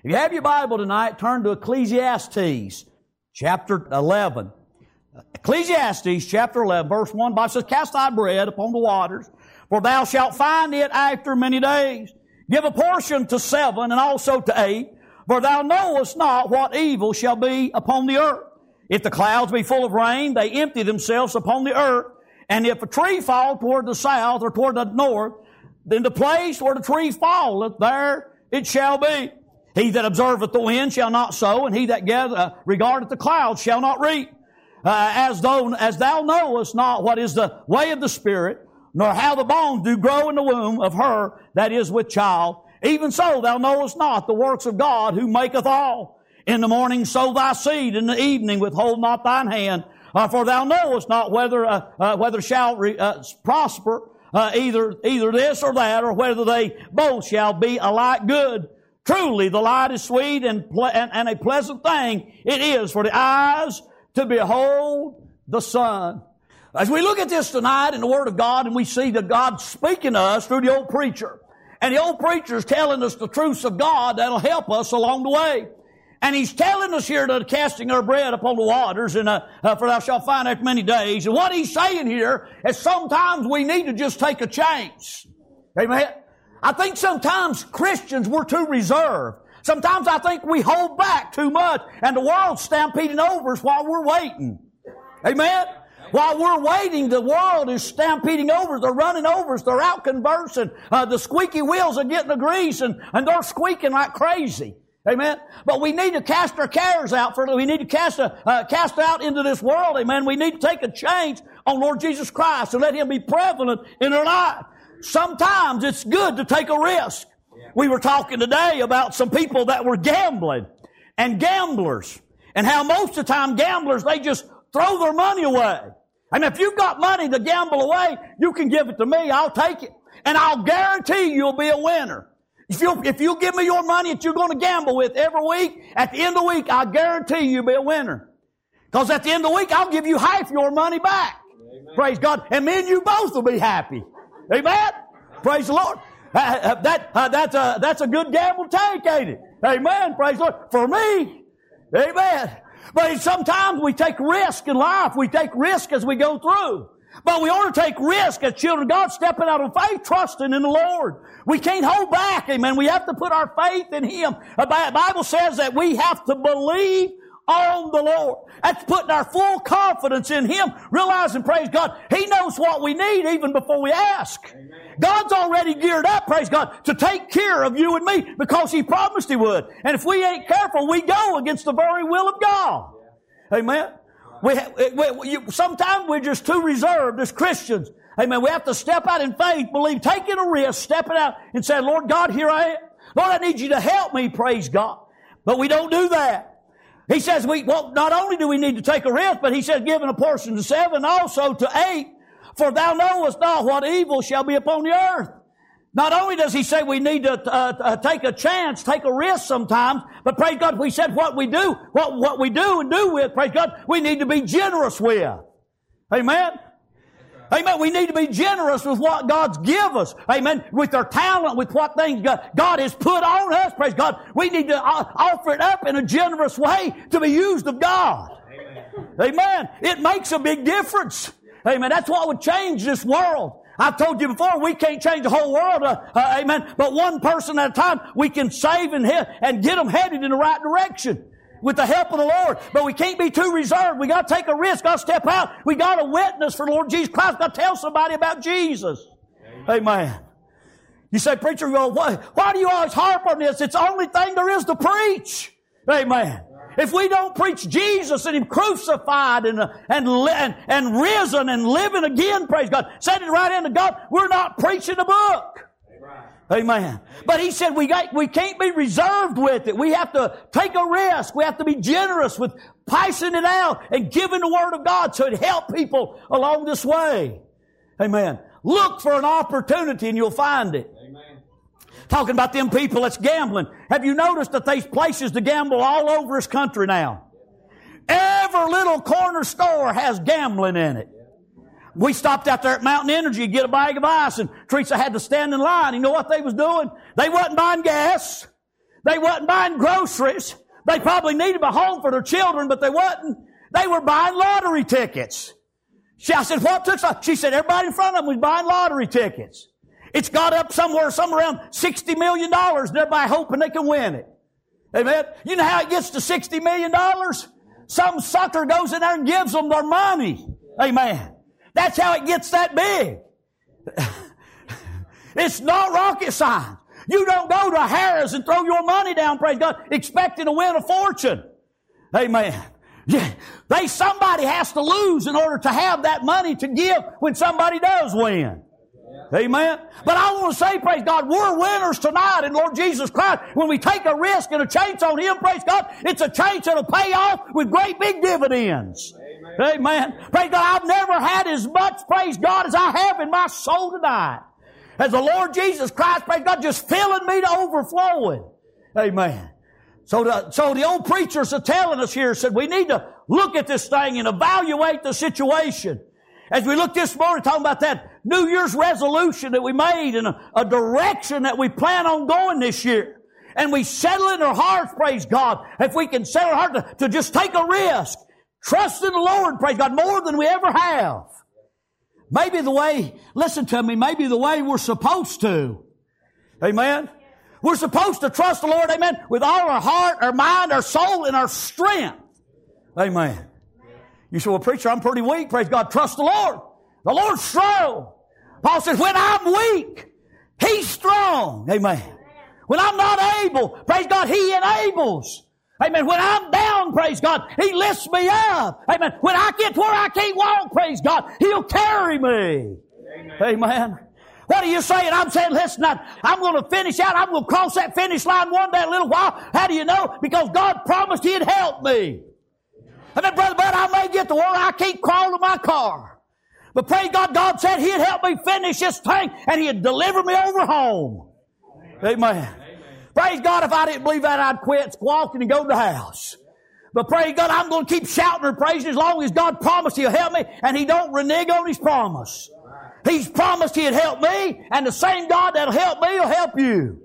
If you have your Bible tonight, turn to Ecclesiastes chapter 11. Ecclesiastes chapter 11, verse 1, Bible says, Cast thy bread upon the waters, for thou shalt find it after many days. Give a portion to 7 and also to 8, for thou knowest not what evil shall be upon the earth. If the clouds be full of rain, they empty themselves upon the earth. And if a tree fall toward the south or toward the north, then the place where the tree falleth, there it shall be. He that observeth the wind shall not sow, and he that regardeth the clouds shall not reap. As thou knowest not what is the way of the Spirit, nor how the bones do grow in the womb of her that is with child, even so thou knowest not the works of God who maketh all. In the morning sow thy seed, in the evening withhold not thine hand, for thou knowest not whether shall prosper either this or that, or whether they both shall be alike good. Truly, the light is sweet and a pleasant thing it is for the eyes to behold the sun. As we look at this tonight in the Word of God, and we see that God speaking to us through the old preacher, and the old preacher is telling us the truths of God that'll help us along the way. And he's telling us here that casting our bread upon the waters, and for thou shalt find after many days. And what he's saying here is sometimes we need to just take a chance. Amen. I think sometimes Christians, we're too reserved. Sometimes I think we hold back too much, and the world's stampeding over us while we're waiting. Amen? While we're waiting, the world is stampeding over us. They're running over us. They're out conversing. The squeaky wheels are getting the grease, and they're squeaking like crazy. Amen? But we need to cast our cares out. We need to cast out into this world. Amen? We need to take a chance on Lord Jesus Christ and let Him be prevalent in our life. Sometimes it's good to take a risk. We were talking today about some people that were gambling and gamblers, and how most of the time gamblers, they just throw their money away. I mean, if you've got money to gamble away, you can give it to me. I'll take it. And I'll guarantee you'll be a winner. If you give me your money that you're going to gamble with every week, at the end of the week, I guarantee you'll be a winner. Because at the end of the week, I'll give you half your money back. Amen. Praise God. And me and you both will be happy. Amen? Praise the Lord. That's a good gamble take, ain't it? Amen. Praise the Lord. For me, amen. But sometimes we take risk in life. We take risk as we go through. But we ought to take risk as children of God, stepping out on faith, trusting in the Lord. We can't hold back, amen. We have to put our faith in Him. The Bible says that we have to believe on the Lord. That's putting our full confidence in Him, realizing, praise God, He knows what we need even before we ask. Amen. God's already geared up, praise God, to take care of you and me because He promised He would. And if we ain't careful, we go against the very will of God. Yeah. Amen. Sometimes we're just too reserved as Christians. Amen. We have to step out in faith, believe, taking a risk, stepping out and saying, Lord God, here I am. Lord, I need you to help me, praise God. But we don't do that. He says, not only do we need to take a risk, but He says, giving a portion to 7, also to 8, for thou knowest not what evil shall be upon the earth. Not only does He say we need to take a chance, take a risk sometimes, but praise God, we said what we do and do with, praise God, we need to be generous with. Amen? Amen. We need to be generous with what God's give us. Amen. With our talent, with what things God has put on us. Praise God. We need to offer it up in a generous way to be used of God. Amen. Amen. It makes a big difference. Amen. That's what would change this world. I've told you before, we can't change the whole world. Amen. But one person at a time, we can save and get them headed in the right direction. With the help of the Lord. But we can't be too reserved. We got to take a risk. Got to step out. We got to witness for the Lord Jesus Christ. Got to tell somebody about Jesus. Amen. You say, preacher, why do you always harp on this? It's the only thing there is to preach. Amen. If we don't preach Jesus and Him crucified and risen and living again, praise God, sending right into God, we're not preaching a book. Amen. But He said we can't be reserved with it. We have to take a risk. We have to be generous with passing it out and giving the Word of God so it help people along this way. Amen. Look for an opportunity and you'll find it. Amen. Talking about them people that's gambling. Have you noticed that there's places to gamble all over this country now? Every little corner store has gambling in it. We stopped out there at Mountain Energy to get a bag of ice, and Teresa had to stand in line. You know what they was doing? They wasn't buying gas. They wasn't buying groceries. They probably needed a home for their children, but they wasn't. They were buying lottery tickets. I said, what took so? She said, everybody in front of them was buying lottery tickets. It's got up somewhere around $60 million, and everybody hoping they can win it. Amen. You know how it gets to $60 million? Some sucker goes in there and gives them their money. Amen. That's how it gets that big. It's not rocket science. You don't go to Harris and throw your money down, praise God, expecting to win a fortune. Amen. Yeah. Somebody has to lose in order to have that money to give when somebody does win. Amen. But I want to say, praise God, we're winners tonight in Lord Jesus Christ. When we take a risk and a chance on Him, praise God, it's a chance that'll pay off with great big dividends. Amen. Amen. Praise God, I've never had as much, praise God, as I have in my soul tonight. As the Lord Jesus Christ, praise God, just filling me to overflowing. Amen. So the old preachers are telling us here, said we need to look at this thing and evaluate the situation. As we look this morning, talking about that New Year's resolution that we made and a direction that we plan on going this year. And we settle in our hearts, praise God, if we can settle our heart to just take a risk. Trust in the Lord, praise God, more than we ever have. Maybe the way, listen to me, maybe the way we're supposed to. Amen. We're supposed to trust the Lord, amen, with all our heart, our mind, our soul, and our strength. Amen. You say, well, preacher, I'm pretty weak. Praise God. Trust the Lord. The Lord's strong. Paul says, when I'm weak, He's strong. Amen. When I'm not able, praise God, He enables. Amen. When I'm down, praise God, He lifts me up. Amen. When I get where I can't walk, praise God, He'll carry me. Amen. Amen. What are you saying? I'm saying, listen, I'm going to finish out. I'm going to cross that finish line one day in a little while. How do you know? Because God promised He'd help me. Amen, Brother Bud, I may get to where I can't crawl to my car. But praise God, God said He'd help me finish this thing and He'd deliver me over home. Amen. Praise God, if I didn't believe that, I'd quit squawking and go to the house. But praise God, I'm going to keep shouting and praising as long as God promised He'll help me and He don't renege on His promise. He's promised He'd help me, and the same God that'll help me will help you.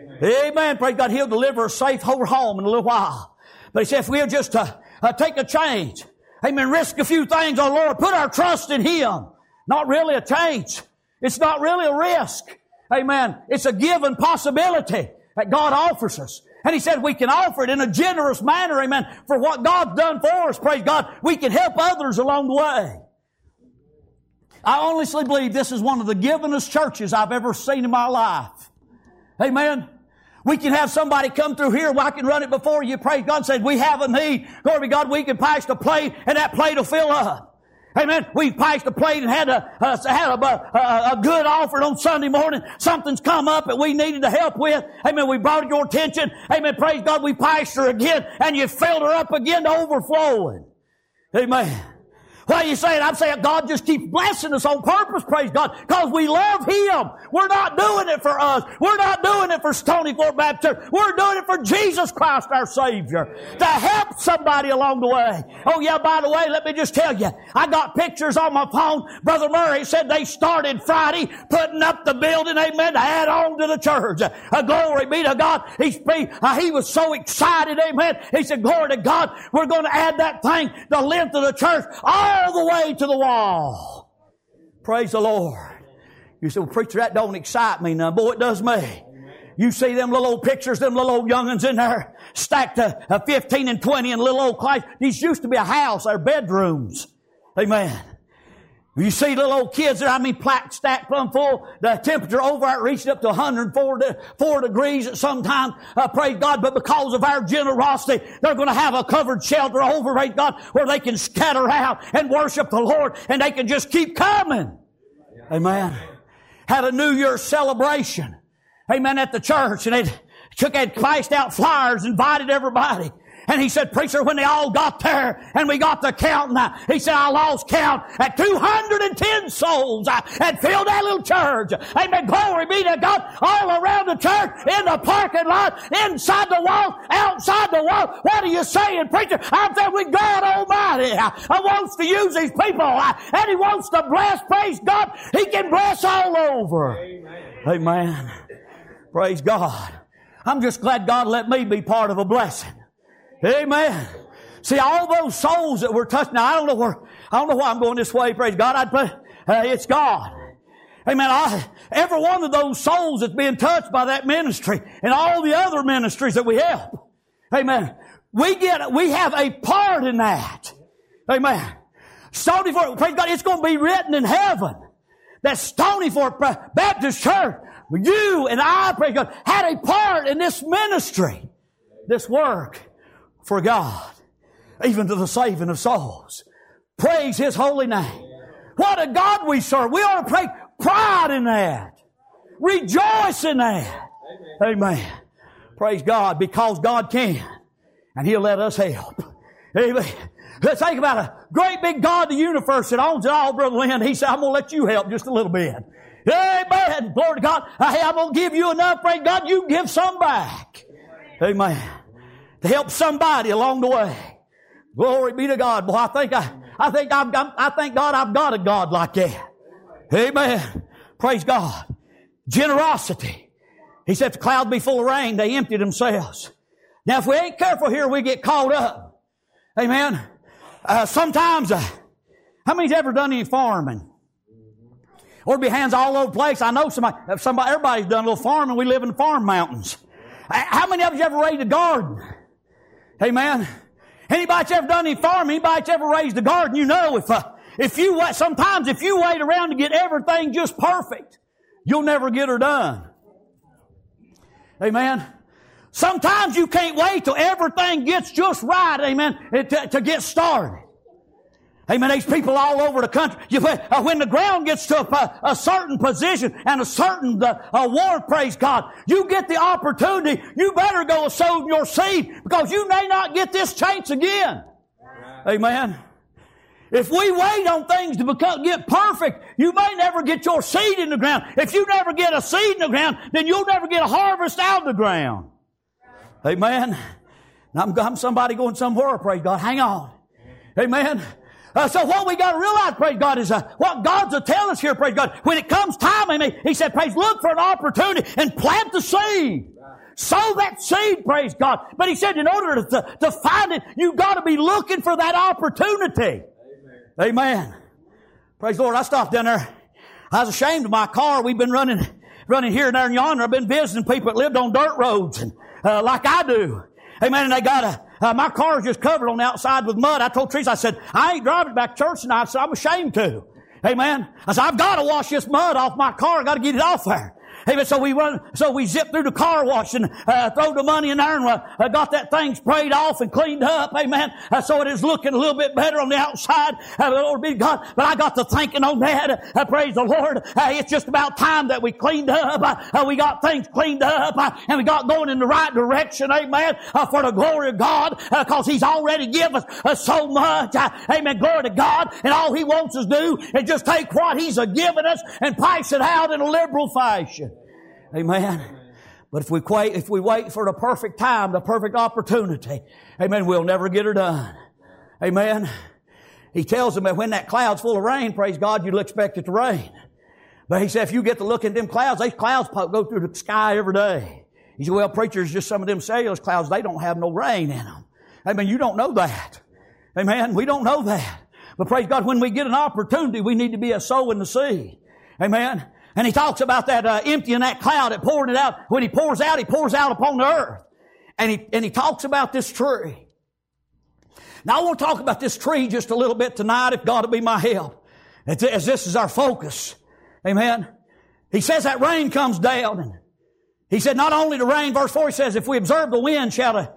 Amen. Praise God, He'll deliver us safe over home in a little while. But He said if we'll just take a change, amen, risk a few things, oh Lord, put our trust in Him. Not really a change. It's not really a risk. Amen. It's a given possibility that God offers us. And He said we can offer it in a generous manner, amen, for what God's done for us, praise God. We can help others along the way. I honestly believe this is one of the givenest churches I've ever seen in my life. Amen. We can have somebody come through here, I can run it before you, praise God, and say, we have a need. Glory to God, we can pass the plate, and that plate will fill up. Amen. We passed the plate and had a good offering on Sunday morning. Something's come up that we needed to help with. Amen. We brought it to your attention. Amen. Praise God, we passed her again, and you filled her up again to overflowing. Amen. What are you saying? I'm saying God just keeps blessing us on purpose, praise God, because we love Him. We're not doing it for us. We're not doing it for Stony Fork Baptist Church. We're doing it for Jesus Christ, our Savior, to help somebody along the way. Oh yeah, by the way, let me just tell you, I got pictures on my phone. Brother Murray said they started Friday putting up the building, amen, to add on to the church. Glory be to God. He was so excited, amen. He said, glory to God, we're going to add that thing, the length of the church, all the way to the wall. Praise the Lord. You say, well, preacher, that don't excite me none. Boy, it does me. You see them little old pictures, them little old young'uns in there, stacked 15 and 20 in little old class. These used to be a house, they're bedrooms. Amen. You see little old kids there, I mean, stacked plumb full. The temperature over it reached up to 104 degrees at some time. Praise God. But because of our generosity, they're going to have a covered shelter over, praise God, where they can scatter out and worship the Lord, and they can just keep coming. Amen. Had a New Year's celebration. Amen. At the church, and had passed out flyers, invited everybody. And he said, preacher, when they all got there and we got to counting, he said, I lost count at 210 souls had filled that little church. Amen. Glory be to God. All around the church, in the parking lot, inside the wall, outside the wall. What are you saying, preacher? I'm saying with God Almighty wants to use these people and He wants to bless. Praise God. He can bless all over. Amen. Amen. Praise God. I'm just glad God let me be part of a blessing. Amen. See, all those souls that were touched. Now, I don't know why I'm going this way. Praise God. It's God. Amen. Every one of those souls that's being touched by that ministry and all the other ministries that we help. Amen. We have a part in that. Amen. Stony Fort, praise God, it's going to be written in heaven that Stony Fort Baptist Church, you and I, praise God, had a part in this ministry, this work for God, even to the saving of souls. Praise His holy name. What a God we serve. We ought to take pride in that. Rejoice in that. Amen. Praise God, because God can, and He'll let us help. Amen. Let's think about a great big God of the universe that owns it all, Brother Lynn. He said, I'm going to let you help just a little bit. Amen. Glory to God. Hey, I'm going to give you enough. Praise God, you give some back. Amen. To help somebody along the way. Glory be to God. Boy, I think God I've got a God like that. Amen. Praise God. Generosity. He said, if the clouds be full of rain, they empty themselves. Now, if we ain't careful here, we get caught up. Amen. Sometimes, how many's ever done any farming? Or be hands all over the place. I know everybody's done a little farming. We live in farm mountains. How many of you ever raised a garden? Amen. Anybody that's ever done any farming, anybody that's ever raised a garden, you know if you wait around to get everything just perfect, you'll never get her done. Amen. Sometimes you can't wait till everything gets just right, amen, to get started. Amen. These people all over the country, when the ground gets to a certain position and a certain award, praise God, you get the opportunity. You better go and sow your seed because you may not get this chance again. Amen. If we wait on things to get perfect, you may never get your seed in the ground. If you never get a seed in the ground, then you'll never get a harvest out of the ground. Amen. I'm somebody going somewhere, praise God. Hang on. Amen. So what we got to realize, praise God, is what God's telling us here, praise God. When it comes time, amen, He said, praise, look for an opportunity and plant the seed. Sow that seed, praise God. But He said in order to find it, you've got to be looking for that opportunity. Amen. Praise the Lord. I stopped down there. I was ashamed of my car. We've been running here and there and yonder. I've been visiting people that lived on dirt roads and like I do. Amen. And they got my car's just covered on the outside with mud. I told Teresa, I said, I ain't driving back to church tonight. I said, I'm ashamed to. Amen. I said, I've got to wash this mud off my car. I've got to get it off there. Amen. So we zipped through the car wash and throw the money in there and got that thing sprayed off and cleaned up. Amen. So it is looking a little bit better on the outside. Lord be God. But I got to thinking on that. Praise the Lord. It's just about time that we cleaned up. We got things cleaned up and we got going in the right direction. Amen. For the glory of God, because He's already given us so much. Amen. Glory to God. And all He wants us to do is just take what He's given us and price it out in a liberal fashion. Amen. But if we wait for the perfect time, the perfect opportunity, amen, we'll never get her done. Amen. He tells them that when that cloud's full of rain, praise God, you'll expect it to rain. But He said, if you get to look at them clouds, these clouds go through the sky every day. He said, well, preachers, just some of them cellulose clouds, they don't have no rain in them. Amen. You don't know that. Amen. We don't know that. But praise God, when we get an opportunity, we need to be a sow in the seed. Amen. And He talks about that emptying that cloud and pouring it out. When He pours out upon the earth. And he talks about this tree. Now I want to talk about this tree just a little bit tonight, if God will be my help. As this is our focus. Amen. He says that rain comes down. And He said not only the rain, verse 4 He says, if we observe the wind shall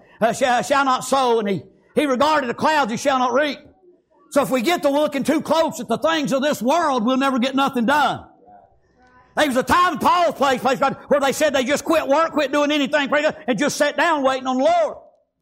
not sow. And he regarded the clouds, He shall not reap. So if we get to looking too close at the things of this world, we'll never get nothing done. There was a time in Paul's place, where they said they just quit work, quit doing anything, and just sat down waiting on the Lord.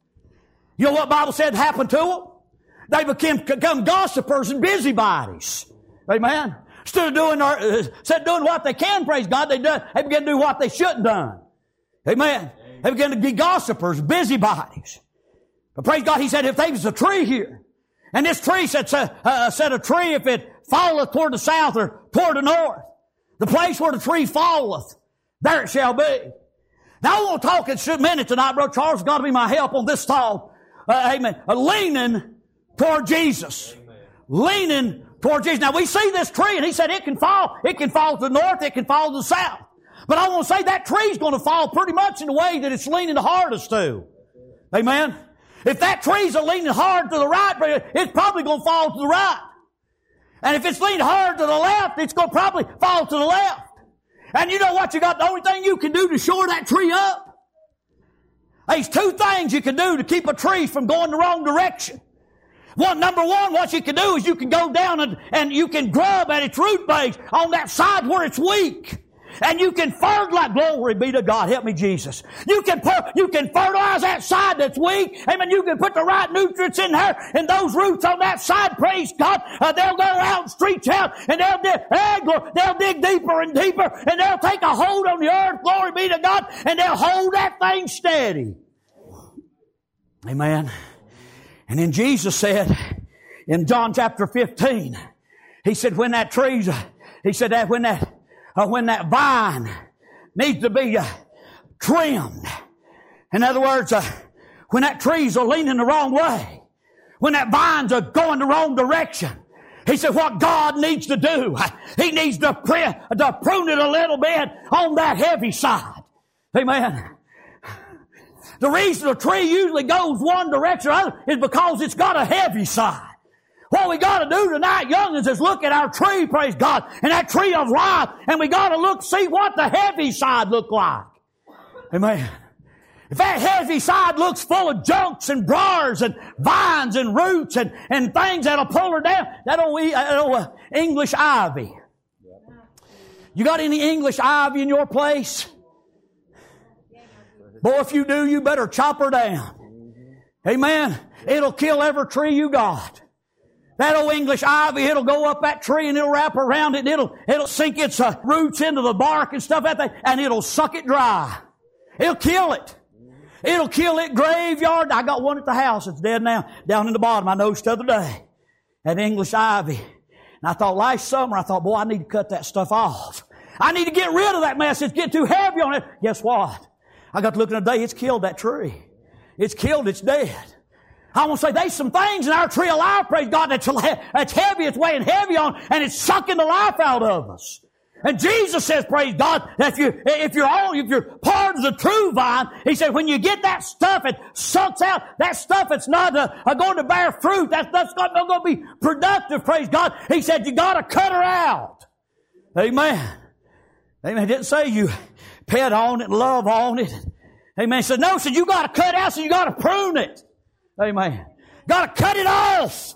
You know what the Bible said happened to them? They become gossipers and busybodies. Amen. Instead of doing what they can, praise God, they began to do what they shouldn't done. Amen. They began to be gossipers, busybodies. But praise God, He said, if there was a tree here, and this tree said a tree, if it falleth toward the south or toward the north, the place where the tree falleth, there it shall be. Now I want to talk in a minute tonight, Brother Charles. Has got to be my help on this thought. Amen. Leaning toward Jesus. Amen. Leaning toward Jesus. Now we see this tree, and he said it can fall. It can fall to the north. It can fall to the south. But I want to say that tree's going to fall pretty much in the way that it's leaning the hardest to. Amen. If that tree's leaning hard to the right, it's probably going to fall to the right. And if it's leaning hard to the left, it's going to probably fall to the left. And you know what you got? The only thing you can do to shore that tree up. There's two things you can do to keep a tree from going the wrong direction. Number one, what you can do is you can go down and you can grub at its root base on that side where it's weak. And you can fertilize. Glory be to God. Help me, Jesus. You can fertilize that side that's weak. Amen. You can put the right nutrients in there, and those roots on that side, praise God, they'll go out and stretch out, and they'll dig deeper and deeper, and they'll take a hold on the earth. Glory be to God, and they'll hold that thing steady. Amen. And then Jesus said in John chapter 15, he said when that vine needs to be trimmed. In other words, when that trees are leaning the wrong way, when that vines are going the wrong direction, he said what God needs to do, He needs to prune it a little bit on that heavy side. Amen. The reason a tree usually goes one direction or other is because it's got a heavy side. What we got to do tonight, youngins, is look at our tree, praise God, and that tree of life, and we got to see what the heavy side look like. Amen. If that heavy side looks full of junks and briars and vines and roots and things that'll pull her down, that old English ivy. You got any English ivy in your place? Boy, if you do, you better chop her down. Amen. It'll kill every tree you got. That old English ivy, it'll go up that tree and it'll wrap around it and it'll sink its roots into the bark and stuff like that, and it'll suck it dry. It'll kill it. It'll kill it graveyard. I got one at the house. It's dead now. Down in the bottom. I noticed the other day. That English ivy. And I thought last summer, boy, I need to cut that stuff off. I need to get rid of that mess. It's getting too heavy on it. Guess what? I got to look in a day. It's killed that tree. It's killed. It's dead. I want to say there's some things in our tree of life, praise God, that's heavy, it's weighing heavy on, and it's sucking the life out of us. And Jesus says, praise God, that if you're part of the true vine, He said, when you get that stuff, it sucks out, that stuff that's not going to bear fruit, that's not going to be productive, praise God. He said, you got to cut her out. Amen. Amen. He didn't say you pet on it, love on it. Amen. He said, no, you got to cut out, so you got to prune it. Amen. Got to cut it off.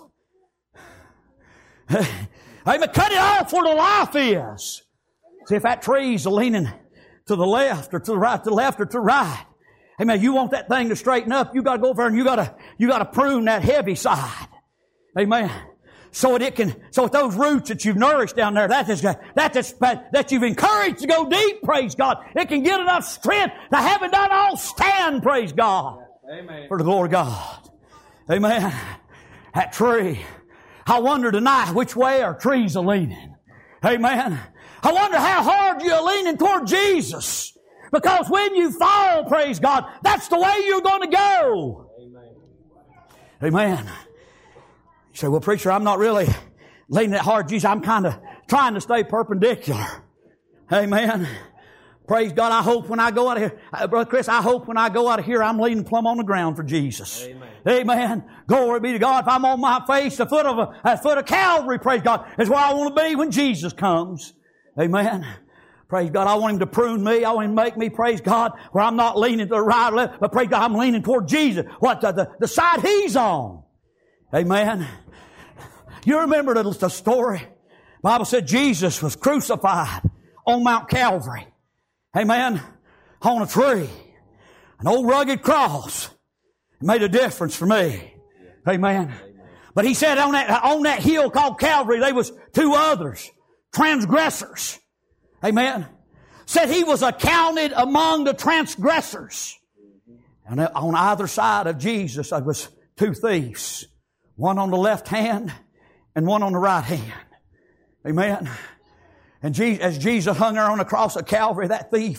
Amen. Cut it off where the life is. See, if that tree's leaning to the left or to the right, to the left or to the right, amen, you want that thing to straighten up, you got to go over and you got to prune that heavy side. Amen. So with those roots that you've nourished down there, that you've encouraged to go deep, praise God, it can get enough strength to have it done all stand, praise God. Amen. For the glory of God. Amen. That tree. I wonder tonight which way our trees are leaning. Amen. I wonder how hard you're leaning toward Jesus. Because when you fall, praise God, that's the way you're going to go. Amen. Amen. You say, well, preacher, I'm not really leaning that hard, Jesus. I'm kind of trying to stay perpendicular. Amen. Praise God. I hope when I go out of here, Brother Chris, I hope when I go out of here, I'm leaning plumb on the ground for Jesus. Amen. Amen. Glory be to God. If I'm on my face, a foot of Calvary, praise God, is where I want to be when Jesus comes. Amen. Praise God. I want Him to prune me. I want Him to make me, praise God, where I'm not leaning to the right or left, but praise God, I'm leaning toward Jesus. What? The side He's on. Amen. You remember the story? The Bible said Jesus was crucified on Mount Calvary. Amen. On a tree. An old rugged cross. It made a difference for me. Amen. But He said on that hill called Calvary, there was two others. Transgressors. Amen. Said He was accounted among the transgressors. And on either side of Jesus, there was two thieves. One on the left hand and one on the right hand. Amen. And as Jesus hung there on the cross of Calvary, that thief,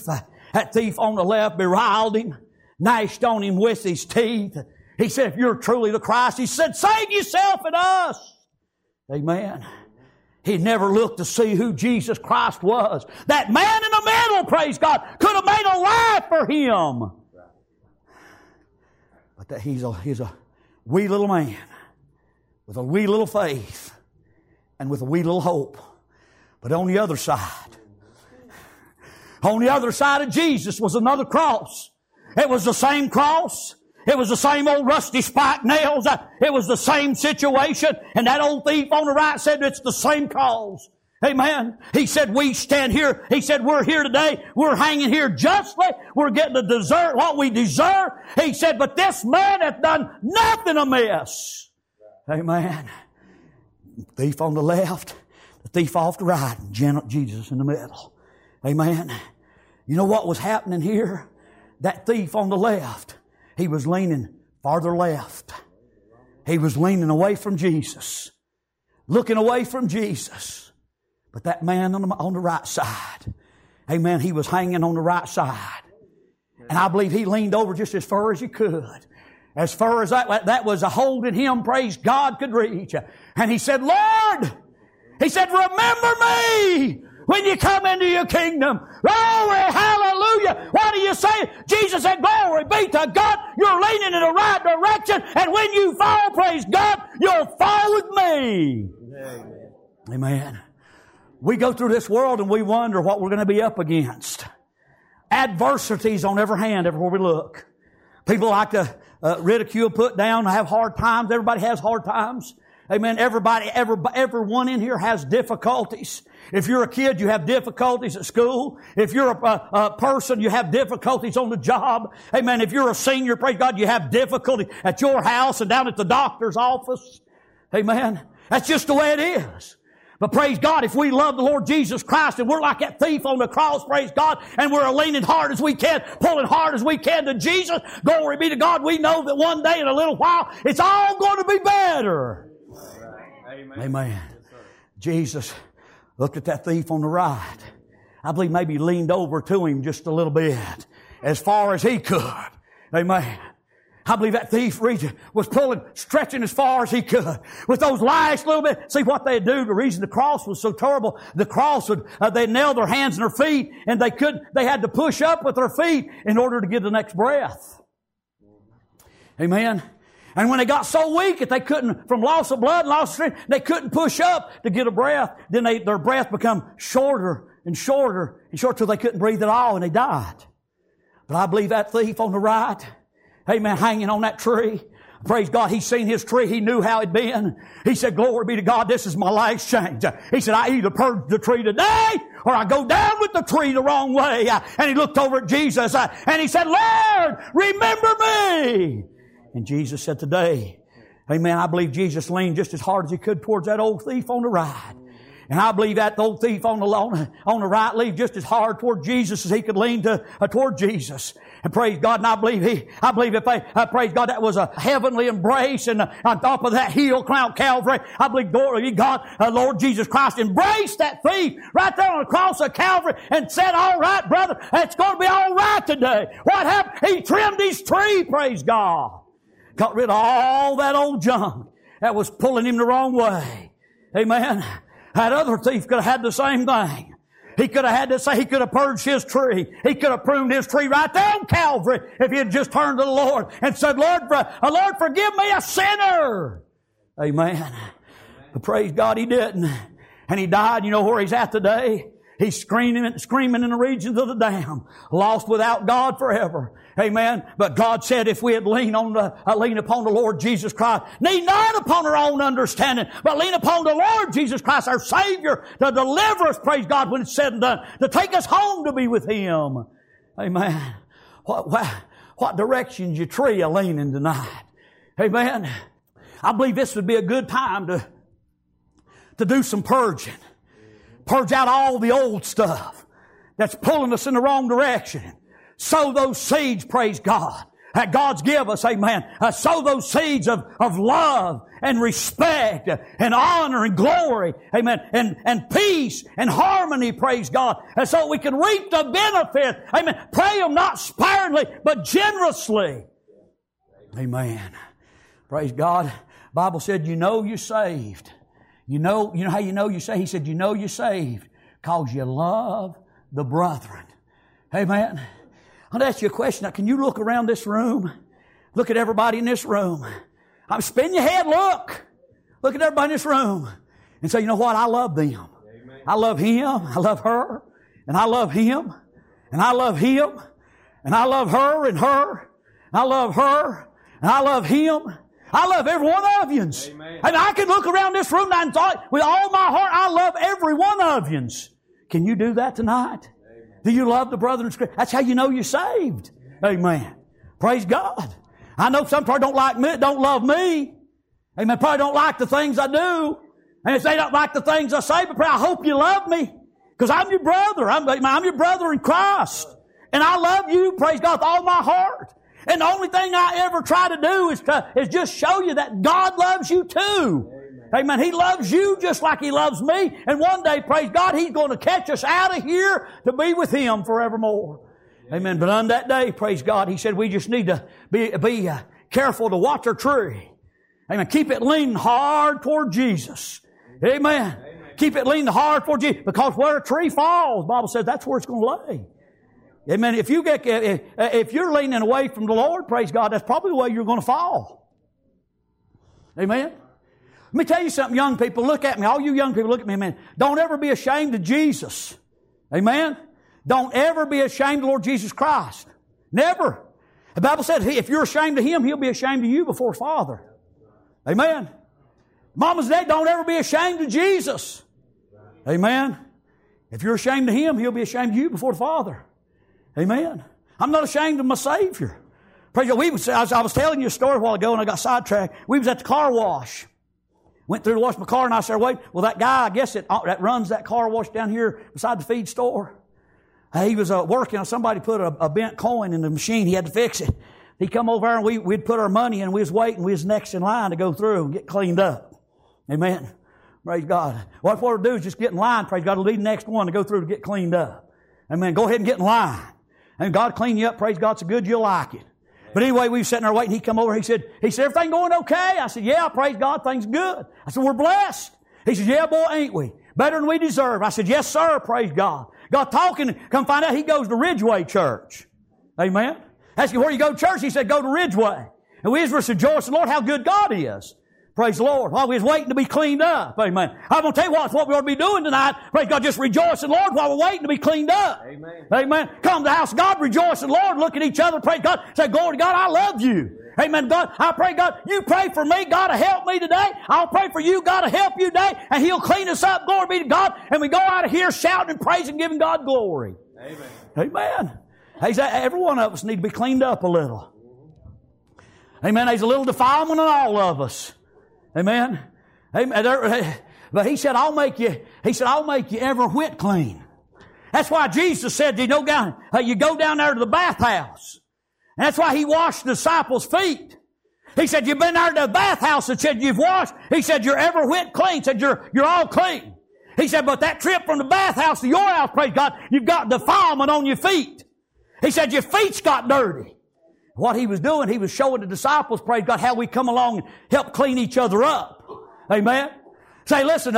That thief on the left beriled him, gnashed on him with his teeth. He said, if you're truly the Christ, he said, save yourself and us. Amen. He never looked to see who Jesus Christ was. That man in the middle, praise God, could have made a life for him. But that he's a wee little man with a wee little faith and with a wee little hope. But on the other side of Jesus was another cross. It was the same cross. It was the same old rusty spike nails. It was the same situation. And that old thief on the right said it's the same cause. Amen. He said, we stand here. He said, we're here today. We're hanging here justly. We're getting to deserve what we deserve. He said, but this man hath done nothing amiss. Amen. Thief on the left, the thief off the right, and Jesus in the middle. Amen. You know what was happening here? That thief on the left, he was leaning farther left. He was leaning away from Jesus. Looking away from Jesus. But that man on the right side, amen, he was hanging on the right side. And I believe he leaned over just as far as he could. As far as that was a hold in him, praise God, could reach. And he said, Lord, he said, remember me when you come into your kingdom. Glory, hallelujah. What do you say? Jesus said, glory be to God. You're leaning in the right direction. And when you fall, praise God, you'll fall with me. Amen. Amen. We go through this world and we wonder what we're going to be up against. Adversities on every hand, everywhere we look. People like to ridicule, put down, have hard times. Everybody has hard times. Amen. Everyone in here has difficulties. If you're a kid, you have difficulties at school. If you're a person, you have difficulties on the job. Amen. If you're a senior, praise God, you have difficulty at your house and down at the doctor's office. Amen. That's just the way it is. But praise God, if we love the Lord Jesus Christ and we're like that thief on the cross, praise God, and we're leaning hard as we can, pulling hard as we can to Jesus, glory be to God, we know that one day in a little while, it's all going to be better. Amen. Amen. Jesus looked at that thief on the right. I believe maybe he leaned over to him just a little bit, as far as he could. Amen. I believe that thief was stretching as far as he could. With those last little bit, see what they'd do. The reason the cross was so terrible, the cross they'd nail their hands and their feet, and they had to push up with their feet in order to get the next breath. Amen. And when they got so weak that they couldn't, from loss of blood, loss of strength, they couldn't push up to get a breath, then their breath become shorter and shorter and shorter till they couldn't breathe at all and they died. But I believe that thief on the right, amen, hanging on that tree. Praise God, he's seen his tree. He knew how it'd been. He said, glory be to God, this is my life's change. He said, I either purge the tree today or I go down with the tree the wrong way. And he looked over at Jesus and he said, Lord, remember me. And Jesus said, today, amen, I believe Jesus leaned just as hard as he could towards that old thief on the right. And I believe that old thief on the right leaned just as hard toward Jesus as he could lean toward Jesus. And praise God, and I believe praise God, that was a heavenly embrace, and on top of that hill, Mount Calvary, I believe, glory be God, Lord Jesus Christ embraced that thief right there on the cross of Calvary and said, all right, brother, it's going to be all right today. What happened? He trimmed his tree, praise God. Got rid of all that old junk that was pulling him the wrong way. Amen. That other thief could have had the same thing. He could have purged his tree. He could have pruned his tree right there on Calvary if he had just turned to the Lord and said, Lord, forgive me, a sinner. Amen. But praise God, he didn't. And he died. You know where he's at today? He's screaming in the regions of the damned, lost without God forever. Amen. But God said if we had lean upon the Lord Jesus Christ, lean not upon our own understanding, but lean upon the Lord Jesus Christ, our Savior, to deliver us, praise God, when it's said and done, to take us home to be with Him. Amen. What direction's your tree a leaning tonight? Amen. I believe this would be a good time to do some purging. Purge out all the old stuff that's pulling us in the wrong direction. Sow those seeds, praise God. that God's give us, amen. Sow those seeds of love and respect and honor and glory, amen, and peace and harmony, praise God, and so we can reap the benefit, amen. Pray them not sparingly, but generously. Amen. Praise God. Bible said, you know you're saved. You know how you know you're saved? He said, you know you're saved because you love the brethren. Amen. I'll ask you a question. Now, can you look around this room? Look at everybody in this room. Spin your head, look. Look at everybody in this room. And say, you know what? I love them. Amen. I love him. I love her. And I love him. And I love him. And I love her and her. And I love her. And I love him. I love every one of you. And I can look around this room and thought, with all my heart, I love every one of you. Can you do that tonight? Amen. Do you love the brother in Scripture? That's how you know you're saved. Amen. Praise God. I know some probably don't like me, don't love me. Amen. Probably don't like the things I do. And if they don't like the things I say, but I hope you love me. Because I'm your brother. I'm your brother in Christ. And I love you, praise God, with all my heart. And the only thing I ever try to do is just show you that God loves you too. Amen. He loves you just like He loves me. And one day, praise God, He's going to catch us out of here to be with Him forevermore. Amen. But on that day, praise God, He said we just need to be careful to watch our tree. Amen. Keep it leaning hard toward Jesus. Amen. Keep it leaning hard toward Jesus. Because where a tree falls, the Bible says that's where it's going to lay. Amen. If you're leaning away from the Lord, praise God, that's probably the way you're going to fall. Amen. Let me tell you something, young people. Look at me. All you young people, look at me, man. Don't ever be ashamed of Jesus. Amen. Don't ever be ashamed of the Lord Jesus Christ. Never. The Bible says if you're ashamed of Him, He'll be ashamed of you before His Father. Amen. Mamas and Dad, don't ever be ashamed of Jesus. Amen. If you're ashamed of Him, He'll be ashamed of you before the Father. Amen. I'm not ashamed of my Savior. Praise God. I was telling you a story a while ago and I got sidetracked. We was at the car wash. Went through to wash my car and I said, wait, well that guy, I guess that runs that car wash down here beside the feed store. He was working. Somebody put a bent coin in the machine. He had to fix it. He come over and we'd put our money in. We was waiting. We was next in line to go through and get cleaned up. Amen. Praise God. What we'll do is just get in line. Praise God. To lead the next one to go through to get cleaned up. Amen. Go ahead and get in line. And God clean you up. Praise God. So good you'll like it. But anyway, we were sitting there waiting. He come over. He said, everything going okay? I said, yeah, praise God. Things good. I said, we're blessed. He said, yeah, boy, ain't we? Better than we deserve. I said, yes, sir. Praise God. Got talking. Come find out he goes to Ridgeway Church. Amen. Asked him where you go to church. He said, go to Ridgeway. And we was rejoicing, Lord, how good God is. Praise the Lord. While we was waiting to be cleaned up. Amen. I'm going to tell you what we ought to be doing tonight. Praise God. Just rejoicing, Lord, while we're waiting to be cleaned up. Amen. Amen. Come to the house of God, rejoicing, Lord. Look at each other. Praise God. Say, glory to God, I love you. Amen. God, I pray, God, you pray for me. God will help me today. I'll pray for you. God will help you today. And He'll clean us up. Glory be to God. And we go out of here shouting and praising, giving God glory. Amen. Amen. Hey, every one of us need to be cleaned up a little. Amen. There's a little defilement in all of us. Amen. Amen. But He said, I'll make you every whit clean. That's why Jesus said, you go down there to the bathhouse. And that's why He washed the disciples' feet. He said, you've been there to the bathhouse and said you've washed. He said, you're every whit clean. He said, you're all clean. He said, but that trip from the bathhouse to your house, praise God, you've got defilement on your feet. He said, your feet's got dirty. What He was doing, He was showing the disciples, praise God, how we come along and help clean each other up. Amen. Say, listen,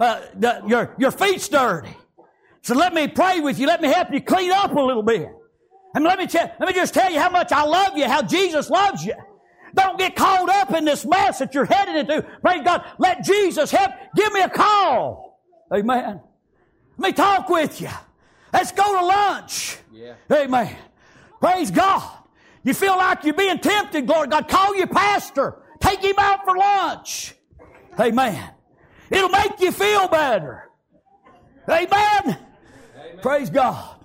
your feet's dirty. So let me pray with you. Let me help you clean up a little bit. And let me just tell you how much I love you, how Jesus loves you. Don't get caught up in this mess that you're headed into. Praise God. Let Jesus help. Give me a call. Amen. Let me talk with you. Let's go to lunch. Yeah. Amen. Praise God. You feel like you're being tempted, glory to God. Call your pastor. Take him out for lunch. Amen. It'll make you feel better. Amen. Amen. Praise God.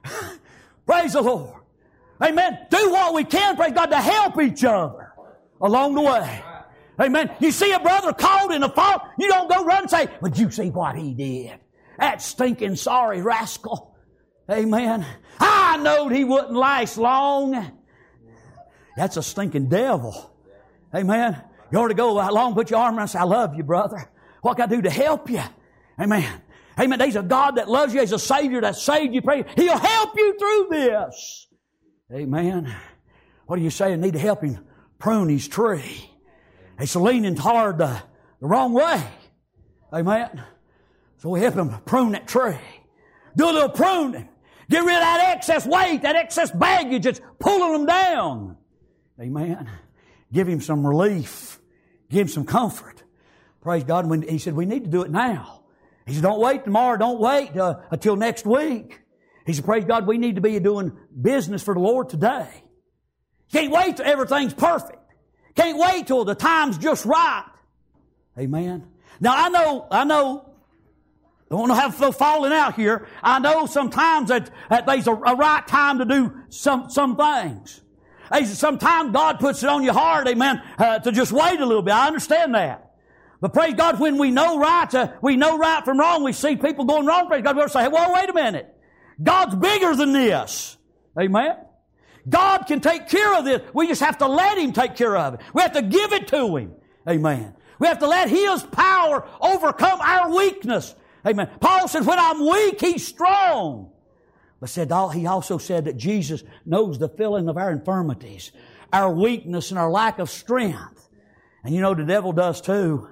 Praise the Lord. Amen. Do what we can, praise God, to help each other along the way. Amen. You see a brother caught in a fault, you don't go run and say, "Would you see what he did? That stinking sorry rascal." Amen. I knowed he wouldn't last long. That's a stinking devil. Amen. You ought to go along, put your arm around and say, I love you, brother. What can I do to help you? Amen. Amen. There's a God that loves you. There's a Savior that saved you. Pray. He'll help you through this. Amen. What do you say? I need to help him prune his tree. He's leaning toward the wrong way. Amen. So we help him prune that tree. Do a little pruning. Get rid of that excess weight, that excess baggage that's pulling them down. Amen. Give him some relief. Give him some comfort. Praise God. When he said, we need to do it now. He said, don't wait tomorrow. Don't wait until next week. He said, praise God, we need to be doing business for the Lord today. Can't wait till everything's perfect. Can't wait till the time's just right. Amen. Now I know, I don't want to have no falling out here. I know sometimes that there's a right time to do some things. Sometimes God puts it on your heart, amen, to just wait a little bit. I understand that. But praise God, when we know right from wrong, we see people going wrong, praise God, we'll say, hey, well, wait a minute. God's bigger than this. Amen. God can take care of this. We just have to let Him take care of it. We have to give it to Him. Amen. We have to let His power overcome our weakness. Amen. Paul said, when I'm weak, He's strong. But he also said that Jesus knows the feeling of our infirmities, our weakness and our lack of strength. And you know the devil does too.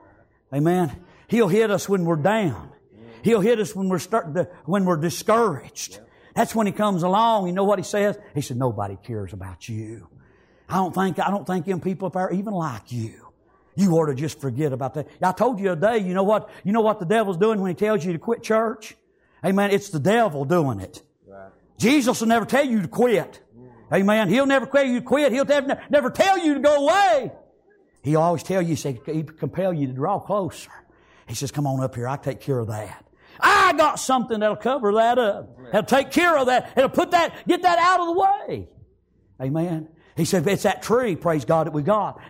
Amen. He'll hit us when we're down. He'll hit us when we're discouraged. That's when he comes along. You know what he says? He said, nobody cares about you. I don't think them people up there even like you. You ought to just forget about that. I told you today, you know what the devil's doing when he tells you to quit church? Amen. It's the devil doing it. Right. Jesus will never tell you to quit. Amen. He'll never tell you to quit. He'll never tell you to go away. He'll always tell you, he compel you to draw closer. He says, come on up here. I'll take care of that. I got something that'll cover that up. That'll take care of that. It'll get that out of the way. Amen. He said, it's that tree, praise God, that we got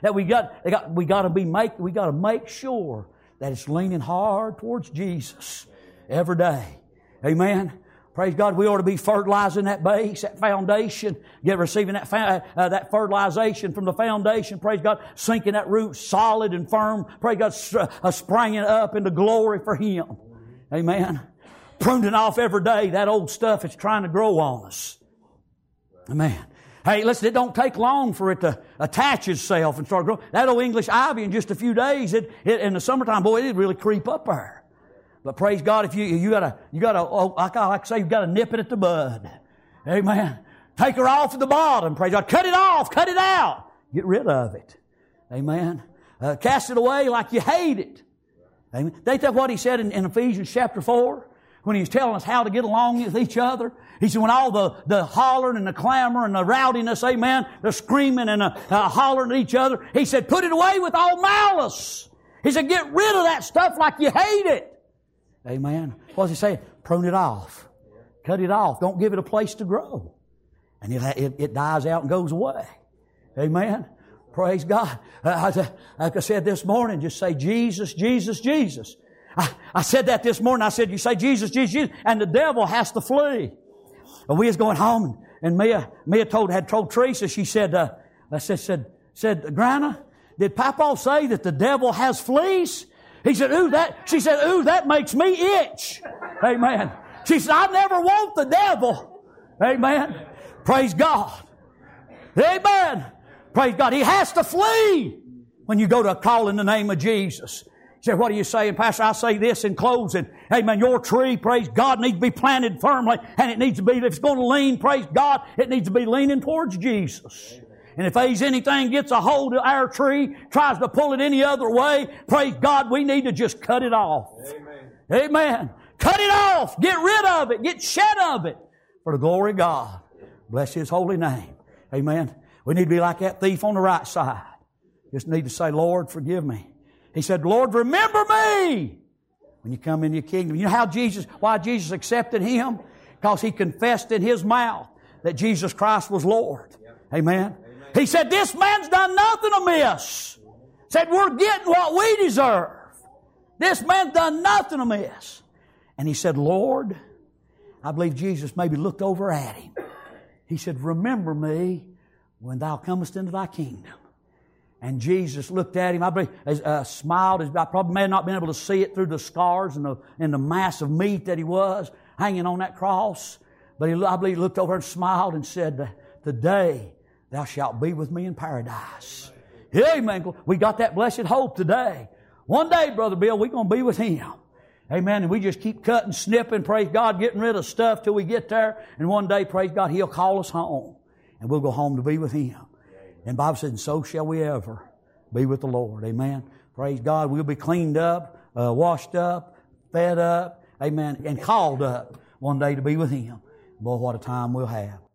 to make sure that it's leaning hard towards Jesus every day. Amen. Praise God, we ought to be fertilizing that base, that foundation, receiving that fertilization from the foundation. Praise God, sinking that root solid and firm. Praise God, springing up into glory for Him. Amen. Pruning off every day that old stuff that's trying to grow on us. Amen. Hey, listen, it don't take long for it to attach itself and start growing. That old English ivy in just a few days, in the summertime, boy, it'd really creep up there. But praise God, if you gotta, like I say, you gotta nip it at the bud. Amen. Take her off at the bottom. Praise God. Cut it off. Cut it out. Get rid of it. Amen. Cast it away like you hate it. Amen. Ain't that what he said in Ephesians chapter 4? When he was telling us how to get along with each other. He said, when all the hollering and the clamor and the rowdiness, amen, the screaming and the hollering at each other, he said, put it away with all malice. He said, get rid of that stuff like you hate it. Amen. What does he say? Prune it off. Cut it off. Don't give it a place to grow. And it dies out and goes away. Amen. Praise God. Like I said this morning, just say Jesus, Jesus, Jesus. I said that this morning. I said, you say Jesus, Jesus, Jesus, and the devil has to flee. And we was going home, and Mia had told Teresa, she said, Grana, did Papa say that the devil has fleas? He said, she said, that makes me itch. Amen. She said, I never want the devil. Amen. Praise God. Amen. Praise God. He has to flee when you go to call in the name of Jesus. He said, what are you saying, Pastor? I say this in closing. Amen. Your tree, praise God, needs to be planted firmly. And it needs to be, if it's going to lean, praise God, it needs to be leaning towards Jesus. And if there's anything gets a hold of our tree, tries to pull it any other way, praise God, we need to just cut it off. Amen. Amen. Cut it off. Get rid of it. Get shed of it. For the glory of God. Bless His holy name. Amen. We need to be like that thief on the right side. Just need to say, Lord, forgive me. He said, Lord, remember me when you come into your kingdom. You know why Jesus accepted him? Because he confessed in his mouth that Jesus Christ was Lord. Amen. He said, this man's done nothing amiss. Said, we're getting what we deserve. This man's done nothing amiss. And he said, Lord, I believe Jesus maybe looked over at him. He said, remember me when thou comest into thy kingdom. And Jesus looked at him, I believe, smiled. I probably may have not been able to see it through the scars and the mass of meat that he was hanging on that cross. But I believe he looked over and smiled and said, today thou shalt be with me in paradise. Amen. We got that blessed hope today. One day, Brother Bill, we're going to be with Him. Amen. And we just keep cutting, snipping, praise God, getting rid of stuff till we get there. And one day, praise God, He'll call us home. And we'll go home to be with Him. And the Bible said, and so shall we ever be with the Lord. Amen. Praise God. We'll be cleaned up, washed up, fed up. Amen. And called up one day to be with Him. Boy, what a time we'll have.